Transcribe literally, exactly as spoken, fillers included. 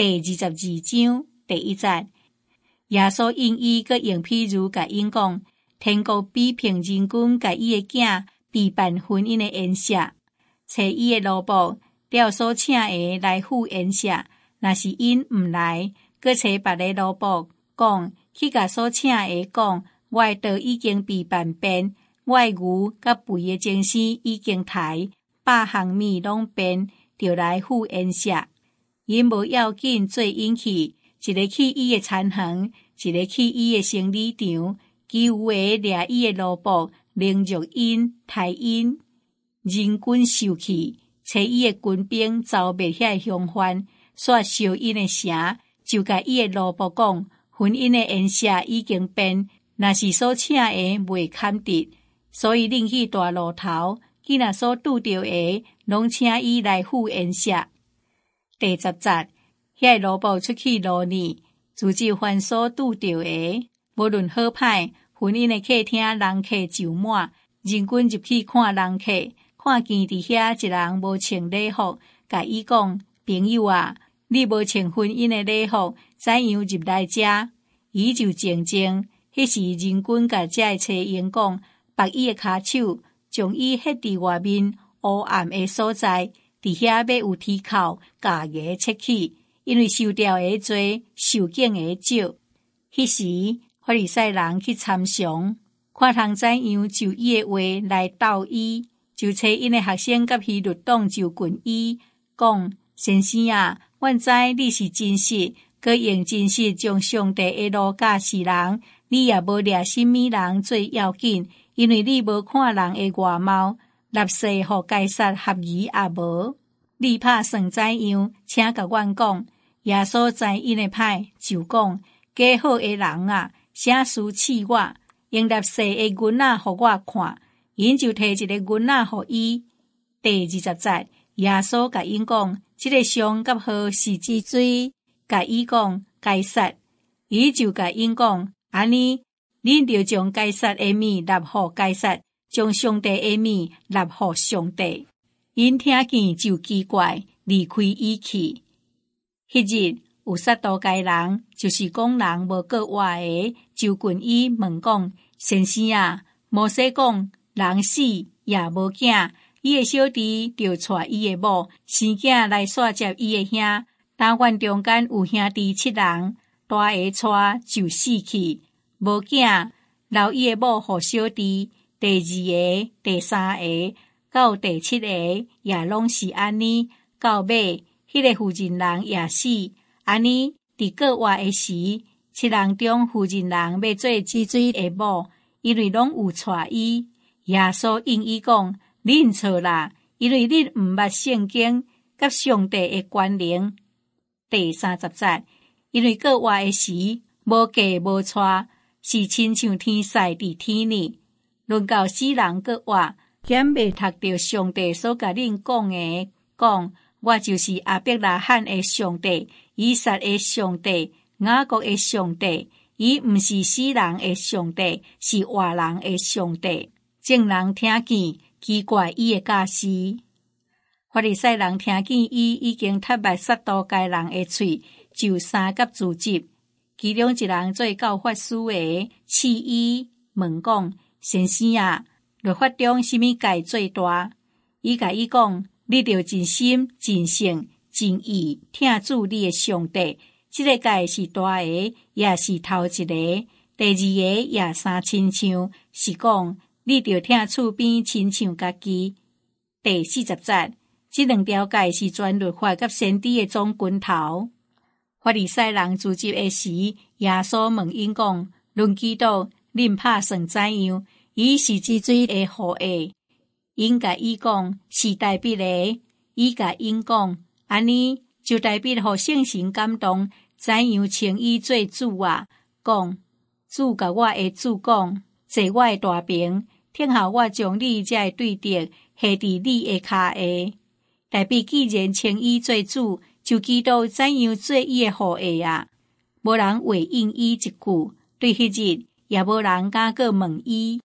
第二十二章第一节，耶穌因伊閣用譬如甲因講，天國比平人君甲伊的囝備辦婚姻的宴席，找伊的奴僕，調所請的來赴宴席，若是因毋來，閣找別個奴僕，講去甲所請的講，我的道已經備辦遍，我的牛甲肥的精生已經抬，百項米攏變，就來赴宴席。因無要緊做因去，一個去伊的田園，一個去伊的生理場，其餘的掠伊的奴僕，凌辱因，抬因，人均受氣，找伊的軍兵走滅遐凶犯，煞燒因的城，就甲伊的奴僕講，婚姻的宴席已經變，若是所請的袂堪得，所以恁去大路頭，既若所拄着的，攏請伊來赴宴席。第十節，遐奴僕出去路呢，自就凡所拄着的，無論好歹，婚姻的客廳人客就滿，人均入去看人客，看見佇遐一人無穿禮服，甲伊講，朋友啊，你無穿婚姻的禮服，怎樣入來遮？伊就靜靜，迄時人均甲遮的妻傭講，拔伊的骹手，將伊迄佇外面黑暗的所在，佇遐要有鐵銬，家己切去，因為受掉的多，受刑的少。迄時法利賽人去參詳，看通怎樣就伊的話來鬥伊，就找因的學生甲希律黨就近伊，講，先生啊，阮知你是真實，閣用真實將上帝的路教示人，你也無掠什麼人最要緊，因為你無看人的外貌，納稅互該撒合宜也無。你拍算怎樣？請甲阮講。耶穌知因的歹，就講，假好的人啊，啥事試我，用納稅的銀仔互我看，因就摕一個銀仔互伊。第二十節，耶穌甲因講，這個上甲號是之水，甲伊講該撒，伊就甲因講，安尼，恁就將該撒的物納互該撒，將上帝的物納互上帝。因聽見就奇怪，離開伊去。迄日有撒都該人，就是講人無過活的，就近伊問講，先生啊，摩西講人死也無囝，伊的小弟就帶伊的某生囝來煞接伊的兄，但阮中間有兄弟七人，大個帶就死去，無囝留伊的某互小弟，第二個、第三個到第七個也攏是安尼，到尾迄個婦人人也死，安尼佇過活的時，七人中婦人人要做之水的某，因為攏有帶伊。耶穌應伊講，恁錯啦，因為恁毋捌聖經甲上帝的權能。第三十節，因為過活的時，無嫁無娶，是親像天使佇天裡，論到死人過活，檢未讀到上帝所甲恁講的，講我就是亞伯拉罕的上帝，以撒的上帝，雅各的上帝。伊毋是死人的上帝，是活人的上帝。眾人聽見奇怪伊的教示，法利賽人聽見伊已經踢敗撒都該人的喙，就三甲自執。其中一人做教法師的，試伊問講：先生啊，律法中什麼戒最大？伊甲伊講：你着真心、真性、真意聽主你的上帝。這個戒是大個，也是頭一個；第二個也三親像，是講你着聽厝邊親像家己。第四十節，這兩條戒是全律法甲先知的總拳頭。法利賽人自執的時，耶穌問因講：論基督，恁拍算怎樣？伊是之水的後裔。因甲伊講是代筆的，伊甲因講安尼就代筆互聖神感動，怎樣稱伊做主啊？講主甲我的主講，坐我的大邊，聽候我將你這個對敵下佇你的骹下。代筆既然稱伊做主，就知道怎樣做伊的後裔啊？無人回應伊一句，對迄日也無人敢閣問伊。